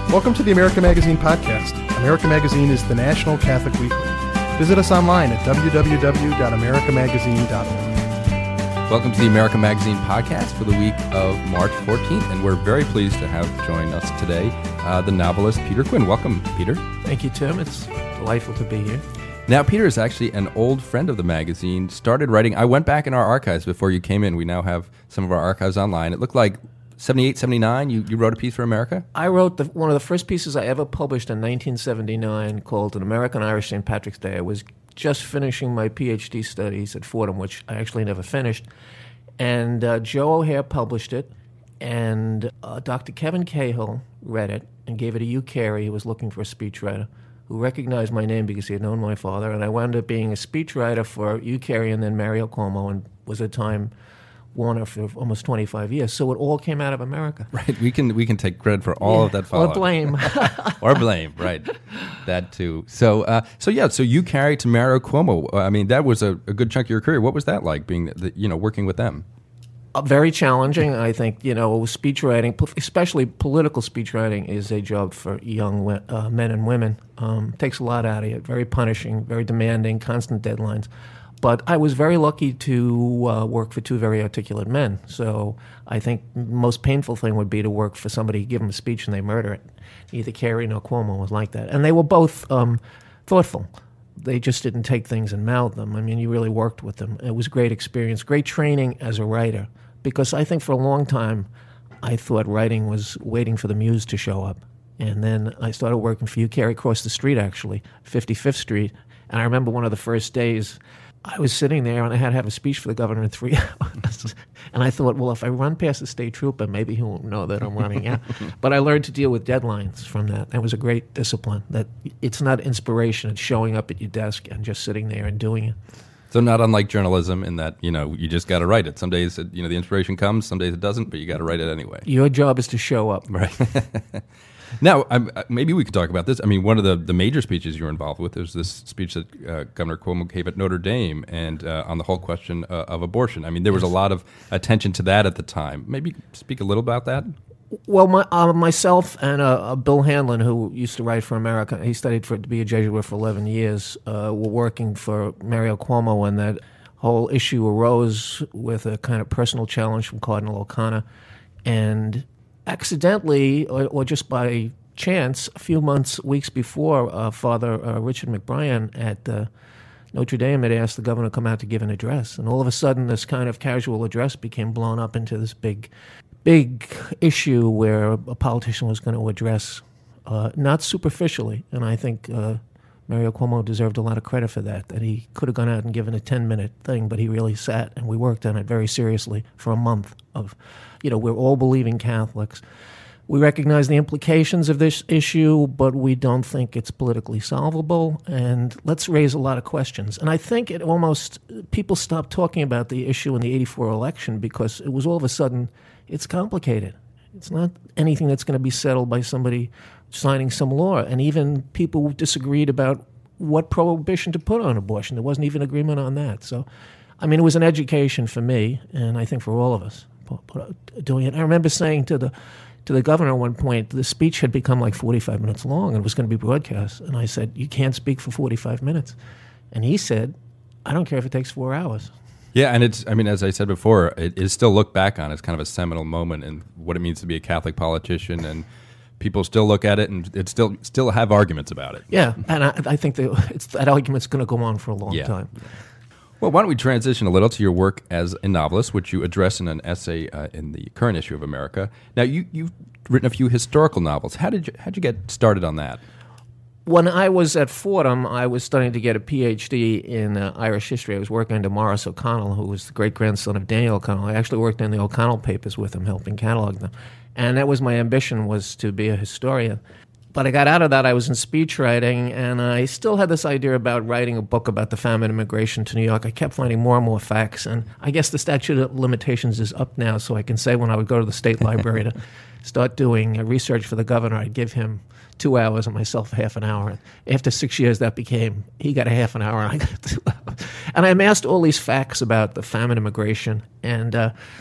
Welcome to the America Magazine podcast. America Magazine is the national Catholic weekly. Visit us online at www.americamagazine.org. Welcome to the America Magazine podcast for the week of March 14th, and we're very pleased to have join us today the novelist Peter Quinn. Welcome, Peter. Thank you, Tim. It's delightful to be here. Now, Peter is actually an old friend of the magazine, started writing. I went back in our archives before you came in. We now have some of our archives online. It looked like 78, 79, you wrote a piece for America? I wrote one of the first pieces I ever published in 1979 called An American Irish St. Patrick's Day. I was just finishing my PhD studies at Fordham, which I actually never finished. And Joe O'Hare published it, and Dr. Kevin Cahill read it and gave it to Hugh Carey, who was looking for a speechwriter, who recognized my name because he had known my father. And I wound up being a speechwriter for Hugh Carey and then Mario Cuomo, and was at the time Warner for almost 25 years. So it all came out of America. Right. We can take credit for all of that follow-up. Or blame. Or blame, right. That too. So you carried to Mario Cuomo. I mean, that was a good chunk of your career. What was that like, being, working with them? Very challenging. I think, speech writing, especially political speech writing, is a job for young men and women. Takes a lot out of you. Very punishing, very demanding, constant deadlines. But I was very lucky to work for two very articulate men. So I think the most painful thing would be to work for somebody, give them a speech, and they murder it. Neither Carey nor Cuomo was like that. And they were both thoughtful. They just didn't take things and mouth them. I mean, you really worked with them. It was a great experience, great training as a writer. Because I think for a long time, I thought writing was waiting for the muse to show up. And then I started working for Hugh Carey across the street, actually, 55th Street. And I remember one of the first days, I was sitting there and I had to have a speech for the governor in 3 hours. And I thought, well, if I run past the state trooper, maybe he won't know that I'm running out. But I learned to deal with deadlines from that. That was a great discipline. That it's not inspiration, it's showing up at your desk and just sitting there and doing it. So not unlike journalism in that, you just got to write it. Some days, the inspiration comes, some days it doesn't, but you got to write it anyway. Your job is to show up. Right. Now, maybe we could talk about this. I mean, one of the major speeches you were involved with was this speech that Governor Cuomo gave at Notre Dame and on the whole question of abortion. I mean, there was a lot of attention to that at the time. Maybe speak a little about that? Well, myself and Bill Hanlon, who used to write for America, he studied to be a Jesuit for 11 years, were working for Mario Cuomo when that whole issue arose with a kind of personal challenge from Cardinal O'Connor. And accidentally, or just by chance, a few weeks before, Father Richard McBrien at Notre Dame had asked the governor to come out to give an address. And all of a sudden, this kind of casual address became blown up into this big issue where a politician was going to address, not superficially. And I think Mario Cuomo deserved a lot of credit for that he could have gone out and given a 10-minute thing, but he really sat, and we worked on it very seriously for a month of, we're all believing Catholics. We recognize the implications of this issue, but we don't think it's politically solvable, and let's raise a lot of questions. And I think people stopped talking about the issue in the 84 election because it was all of a sudden, it's complicated. It's not anything that's going to be settled by somebody signing some law. And even people disagreed about what prohibition to put on abortion. There wasn't even agreement on that. So, I mean, it was an education for me, and I think for all of us doing it. I remember saying to the governor at one point, the speech had become like 45 minutes long and was going to be broadcast. And I said, you can't speak for 45 minutes. And he said, I don't care if it takes 4 hours. Yeah, and as I said before, it is still looked back on as kind of a seminal moment in what it means to be a Catholic politician, and people still look at it and it still have arguments about it. Yeah, and I think that argument's going to go on for a long time. Well, why don't we transition a little to your work as a novelist, which you address in an essay in the current issue of America. Now, you've written a few historical novels. How'd you get started on that? When I was at Fordham, I was studying to get a PhD in Irish history. I was working under Morris O'Connell, who was the great-grandson of Daniel O'Connell. I actually worked in the O'Connell papers with him, helping catalog them. And that was my ambition, was to be a historian. But I got out of that. I was in speech writing, and I still had this idea about writing a book about the famine and migration to New York. I kept finding more and more facts, and I guess the statute of limitations is up now, so I can say when I would go to the state library to start doing research for the governor, I'd give him 2 hours and myself half an hour. After 6 years, that became, he got a half an hour and I got 2 hours. And I amassed all these facts about the famine and migration, and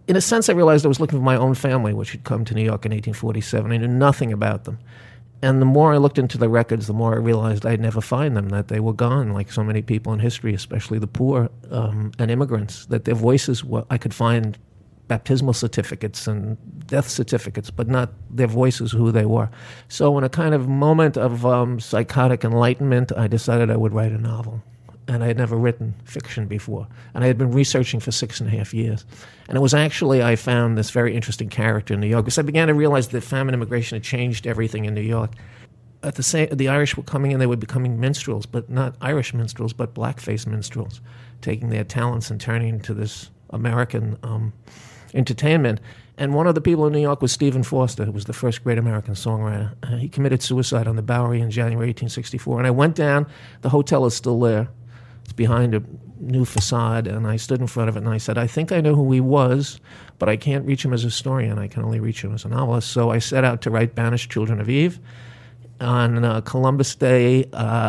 in a sense, I realized I was looking for my own family, which had come to New York in 1847. I knew nothing about them. And the more I looked into the records, the more I realized I'd never find them, that they were gone, like so many people in history, especially the poor and immigrants, that their voices were, I could find baptismal certificates and death certificates, but not their voices, who they were. So in a kind of moment of psychotic enlightenment, I decided I would write a novel. And I had never written fiction before. And I had been researching for 6.5 years. And it was actually, I found this very interesting character in New York, because I began to realize that famine and immigration had changed everything in New York. The Irish were coming in, they were becoming minstrels, but not Irish minstrels, but blackface minstrels, taking their talents and turning into this American entertainment. And one of the people in New York was Stephen Foster, who was the first great American songwriter. He committed suicide on the Bowery in January 1864. And I went down, the hotel is still there. It's behind a new facade, and I stood in front of it and I said, I think I know who he was, but I can't reach him as a historian. I can only reach him as a novelist. So I set out to write Banished Children of Eve on Columbus Day,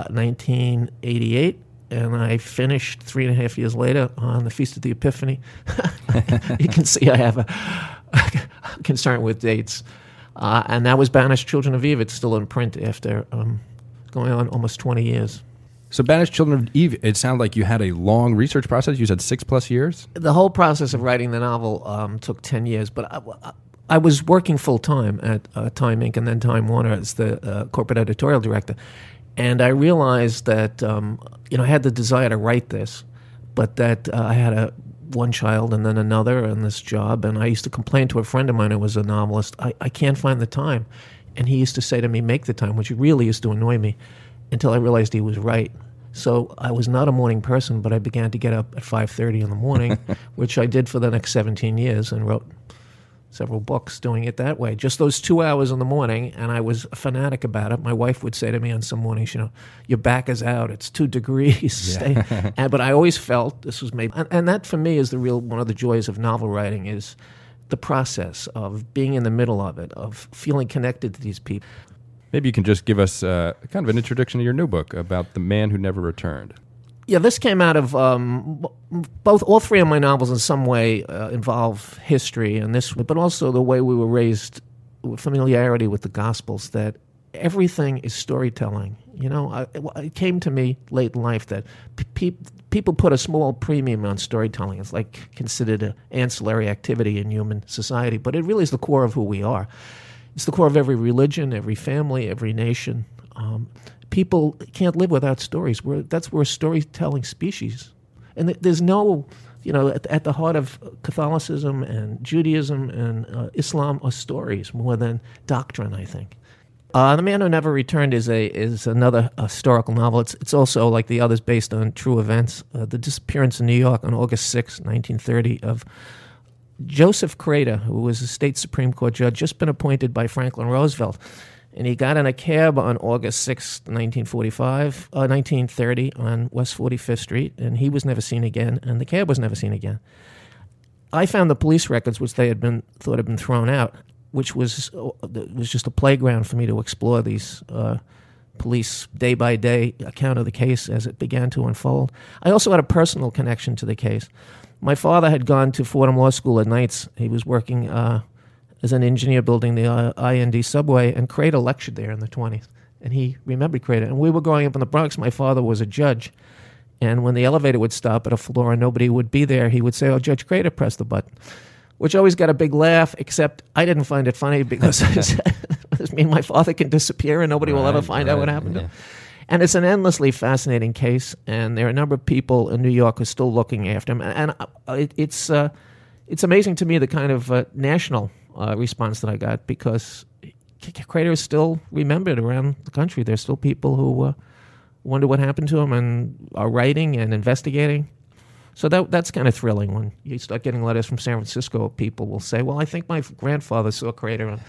1988, and I finished 3.5 years later on the Feast of the Epiphany. You can see I have a concern with dates. And that was Banished Children of Eve. It's still in print after going on almost 20 years. So Banished Children of Eve, it sounded like you had a long research process. You said 6+ years? The whole process of writing the novel took 10 years, but I was working full-time at Time Inc. and then Time Warner as the corporate editorial director. And I realized that, I had the desire to write this, but that I had one child and then another and this job. And I used to complain to a friend of mine who was a novelist, I can't find the time. And he used to say to me, make the time, which really used to annoy me, until I realized he was right. So I was not a morning person, but I began to get up at 5:30 in the morning, which I did for the next 17 years and wrote several books doing it that way. Just those 2 hours in the morning, and I was a fanatic about it. My wife would say to me on some mornings, your back is out, it's 2 degrees. Yeah. But I always felt this was maybe, and that for me is one of the joys of novel writing, is the process of being in the middle of it, of feeling connected to these people. Maybe you can just give us kind of an introduction to your new book about the man who never returned. Yeah, this came out of all three of my novels in some way involve history, and this, but also the way we were raised with familiarity with the Gospels, that everything is storytelling. It came to me late in life that people put a small premium on storytelling. It's like considered an ancillary activity in human society, but it really is the core of who we are. It's the core of every religion, every family, every nation. People can't live without stories. We're a storytelling species. And there's no, at the heart of Catholicism and Judaism and Islam are stories more than doctrine, I think. The Man Who Never Returned is another historical novel. It's also, like the others, based on true events. The disappearance in New York on August 6, 1930, of Joseph Crater, who was a state Supreme Court judge, just been appointed by Franklin Roosevelt. And he got in a cab on August 6, 1930, on West 45th Street, and he was never seen again, and the cab was never seen again. I found the police records, which they thought had been thrown out, which was just a playground for me to explore these police day-by-day account of the case as it began to unfold. I also had a personal connection to the case. My father had gone to Fordham Law School at nights. He was working as an engineer building the IND subway, and Crater lectured there in the 20s. And he remembered Crater. And we were growing up in the Bronx. My father was a judge. And when the elevator would stop at a floor and nobody would be there, he would say, Judge Crater pressed the button, which always got a big laugh, except I didn't find it funny because it means my father can disappear and nobody will ever find out what happened to him. And it's an endlessly fascinating case, and there are a number of people in New York who are still looking after him. And it's amazing to me the kind of national response that I got, because Crater is still remembered around the country. There's still people who wonder what happened to him and are writing and investigating. So that's kind of thrilling when you start getting letters from San Francisco. People will say, well, I think my grandfather saw Crater.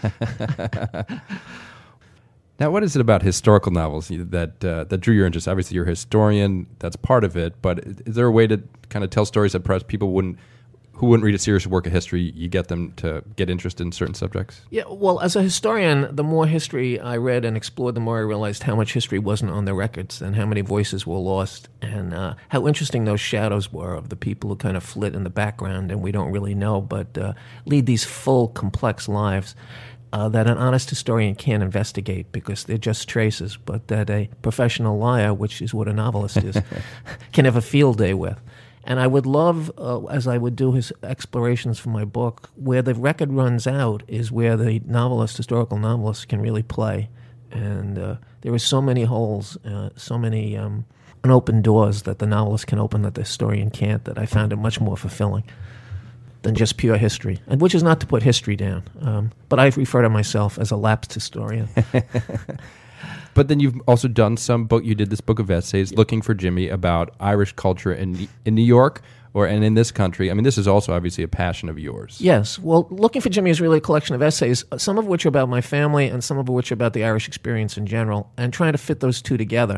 Now, what is it about historical novels that drew your interest? Obviously, you're a historian. That's part of it. But is there a way to kind of tell stories that perhaps people wouldn't who wouldn't read a serious work of history, you get them to get interested in certain subjects? Yeah, well, as a historian, the more history I read and explored, the more I realized how much history wasn't on the records and how many voices were lost and how interesting those shadows were of the people who kind of flit in the background and we don't really know, but lead these full, complex lives that an honest historian can't investigate because they're just traces, but that a professional liar, which is what a novelist is, can have a field day with. And I would love, as I would do his explorations for my book, where the record runs out is where the historical novelist, can really play. And there are so many holes, so many unopened doors that the novelist can open that the historian can't, that I found it much more fulfilling than just pure history, and which is not to put history down. But I refer to myself as a lapsed historian. But then you've also done you did this book of essays, Looking for Jimmy, about Irish culture in New York and in this country. I mean, this is also obviously a passion of yours. Yes. Well, Looking for Jimmy is really a collection of essays, some of which are about my family and some of which are about the Irish experience in general, and trying to fit those two together.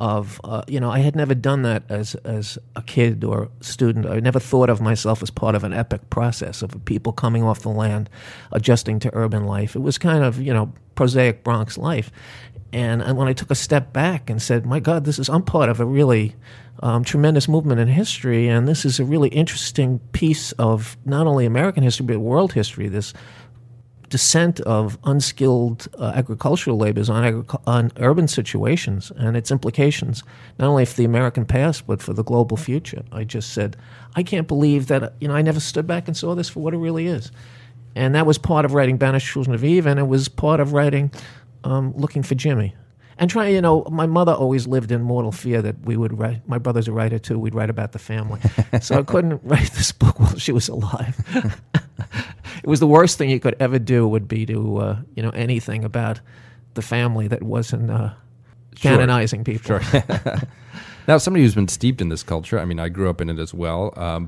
I had never done that as a kid or student. I never thought of myself as part of an epic process of people coming off the land, adjusting to urban life. It was kind of, prosaic Bronx life. And when I took a step back and said, my God, I'm part of a really tremendous movement in history, and this is a really interesting piece of not only American history, but world history, this descent of unskilled agricultural laborers on urban situations and its implications, not only for the American past, but for the global future. I just said, I can't believe that, I never stood back and saw this for what it really is. And that was part of writing Banished Children of Eve, and it was part of writing Looking for Jimmy. And my mother always lived in mortal fear that we would write, my brother's a writer too, we'd write about the family. So I couldn't write this book while she was alive. It was the worst thing you could ever do would be to, anything about the family that wasn't canonizing people. Sure. Now, somebody who's been steeped in this culture, I mean, I grew up in it as well.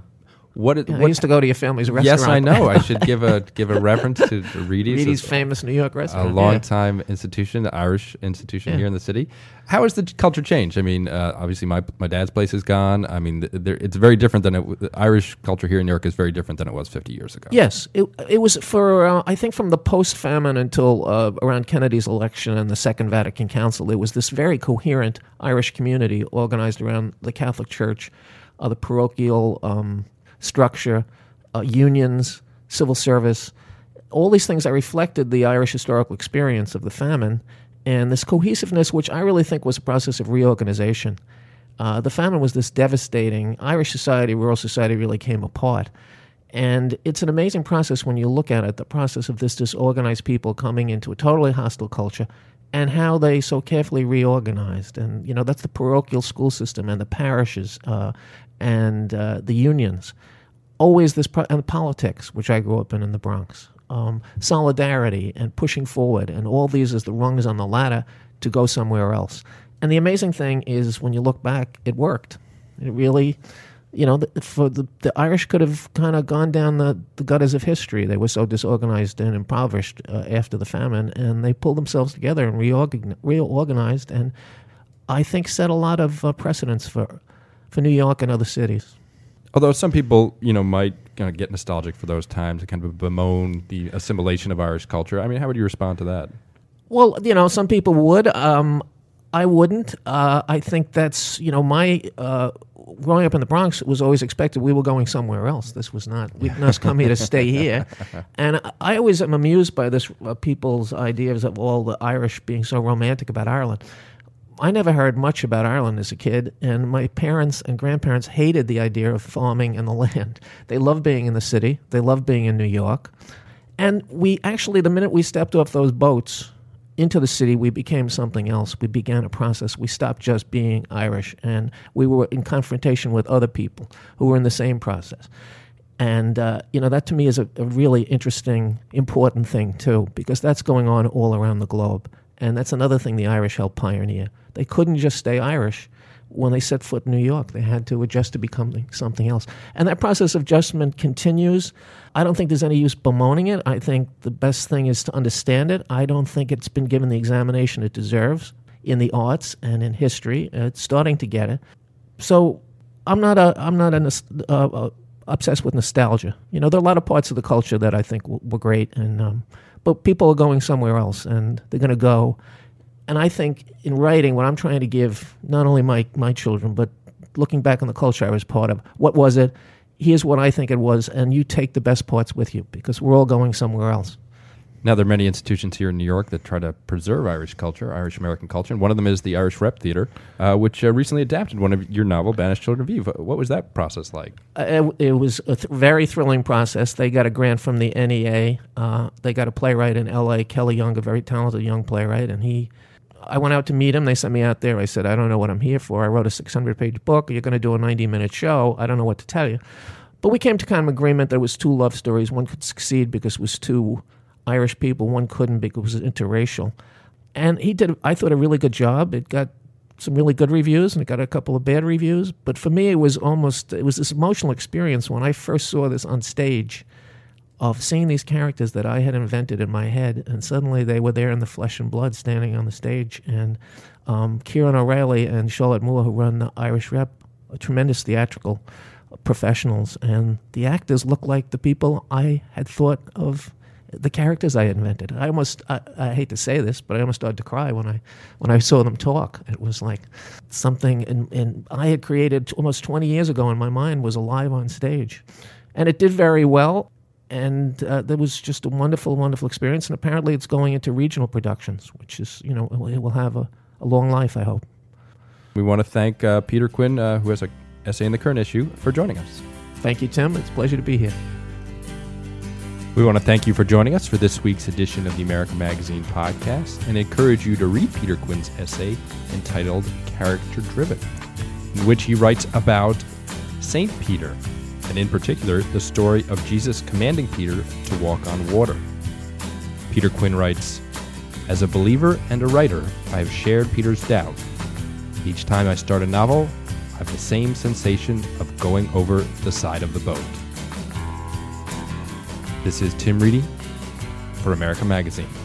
I used to go to your family's restaurant. Yes, I know. I should give a reference to Reedy's. Reedy's famous New York restaurant. A long-time institution, the Irish institution here in the city. How has the culture changed? I mean, obviously my dad's place is gone. I mean, it's very different than the Irish culture here in New York is very different than it was 50 years ago. Yes. It was for, I think from the post-famine until around Kennedy's election and the Second Vatican Council, it was this very coherent Irish community organized around the Catholic Church, the parochial structure, unions, civil service, all these things that reflected the Irish historical experience of the famine, and this cohesiveness, which I really think was a process of reorganization. The famine was this devastating, Irish society, rural society really came apart. And it's an amazing process when you look at it, the process of this disorganized people coming into a totally hostile culture, and how they so carefully reorganized. And, that's the parochial school system and the parishes and the unions. Always this, and politics, which I grew up in the Bronx. Solidarity and pushing forward, and all these as the rungs on the ladder to go somewhere else. And the amazing thing is, when you look back, it worked. It really, the Irish could have kind of gone down the gutters of history. They were so disorganized and impoverished after the famine, and they pulled themselves together and reorganized, and I think set a lot of precedents for New York and other cities. Although some people, might kind of get nostalgic for those times and kind of bemoan the assimilation of Irish culture. I mean, how would you respond to that? Well, some people would. I wouldn't. I think that's, my growing up in the Bronx, it was always expected we were going somewhere else. This was not, we didn't come here to stay here. And I always am amused by this, people's ideas of all the Irish being so romantic about Ireland. I never heard much about Ireland as a kid, and my parents and grandparents hated the idea of farming and the land. They loved being in the city. They loved being in New York. And we actually, the minute we stepped off those boats into the city, we became something else. We began a process. We stopped just being Irish, and we were in confrontation with other people who were in the same process. And, that to me is a really interesting, important thing, too, because that's going on all around the globe. And that's another thing the Irish helped pioneer. They couldn't just stay Irish when they set foot in New York. They had to adjust to becoming something else. And that process of adjustment continues. I don't think there's any use bemoaning it. I think the best thing is to understand it. I don't think it's been given the examination it deserves in the arts and in history. It's starting to get it. So I'm not a obsessed with nostalgia. There are a lot of parts of the culture that I think were great, but people are going somewhere else, and they're going to go. And I think in writing, what I'm trying to give not only my children, but looking back on the culture I was part of, what was it? Here's what I think it was, and you take the best parts with you, because we're all going somewhere else. Now, there are many institutions here in New York that try to preserve Irish culture, Irish-American culture, and one of them is the Irish Rep Theater, which recently adapted one of your novel, Banished Children of Eve. What was that process like? It was a very thrilling process. They got a grant from the NEA. They got a playwright in L.A., Kelly Young, a very talented young playwright, and I went out to meet him. They sent me out there. I said, I don't know what I'm here for. I wrote a 600-page book. You're going to do a 90-minute show. I don't know what to tell you. But we came to kind of agreement that it was two love stories. One could succeed because it was two Irish people. One couldn't because it was interracial. And he did, I thought, a really good job. It got some really good reviews, and it got a couple of bad reviews. But for me, it was this emotional experience when I first saw this on stage, of seeing these characters that I had invented in my head, and suddenly they were there in the flesh and blood standing on the stage. And Kieran O'Reilly and Charlotte Moore, who run the Irish Rep, are tremendous theatrical professionals, and the actors look like the people I had thought of, the characters I had invented. I hate to say this, but I almost started to cry when I saw them talk. It was like something and I had created almost 20 years ago in my mind was alive on stage. And it did very well. And that was just a wonderful, wonderful experience. And apparently it's going into regional productions, which is, it will have a long life, I hope. We want to thank Peter Quinn, who has an essay in the current issue, for joining us. Thank you, Tim. It's a pleasure to be here. We want to thank you for joining us for this week's edition of the American Magazine podcast, and encourage you to read Peter Quinn's essay entitled Character Driven, in which he writes about St. Peter, and in particular, the story of Jesus commanding Peter to walk on water. Peter Quinn writes, "As a believer and a writer, I have shared Peter's doubt. Each time I start a novel, I have the same sensation of going over the side of the boat." This is Tim Reedy for American Magazine.